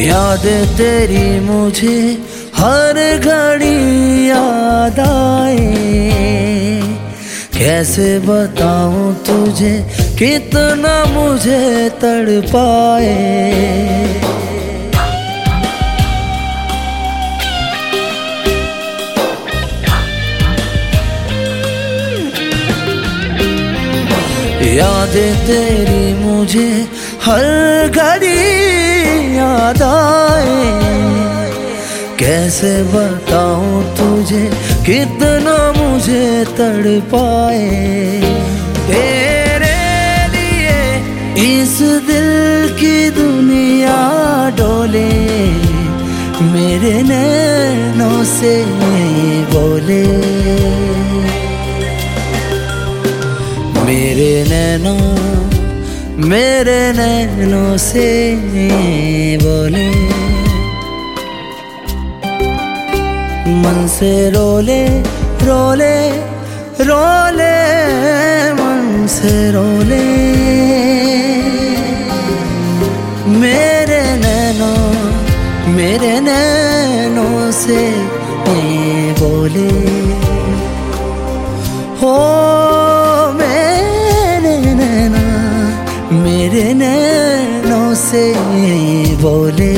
यादें तेरी मुझे हर घड़ी याद आए। कैसे बताऊं तुझे कितना मुझे तड़पाए। यादें तेरी मुझे हर घड़ी याद आए। कैसे बताऊं तुझे कितना मुझे तड़पाए। तेरे लिए इस दिल की दुनिया डोले, मेरे नैनों से बोले। मेरे नैनों से बोले। मन से रोले रोले रोले, मन से रोले। मेरे नैनों से बोले। हो मेरे नैनों से बोले।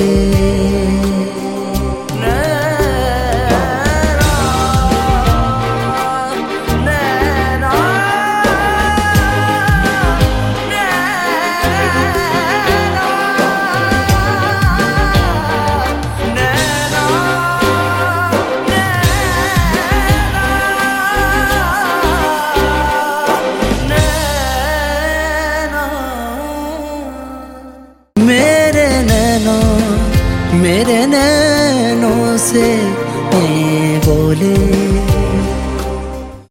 मेरे नैनों से बोले।